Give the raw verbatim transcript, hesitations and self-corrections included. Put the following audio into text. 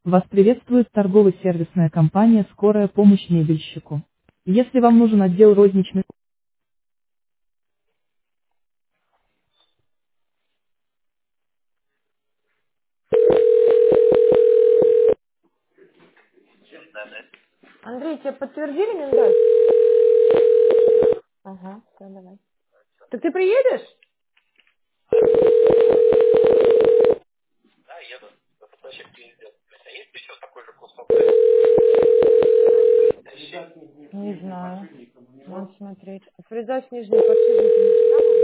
Вас приветствует торгово-сервисная компания «Скорая помощь мебельщику». Если вам нужен отдел розничных... Андрей, тебе подтвердили Мингаз? Ага, все, давай. Так ты приедешь? Не знаю. Надо смотреть. Фреза с нижней подшипником.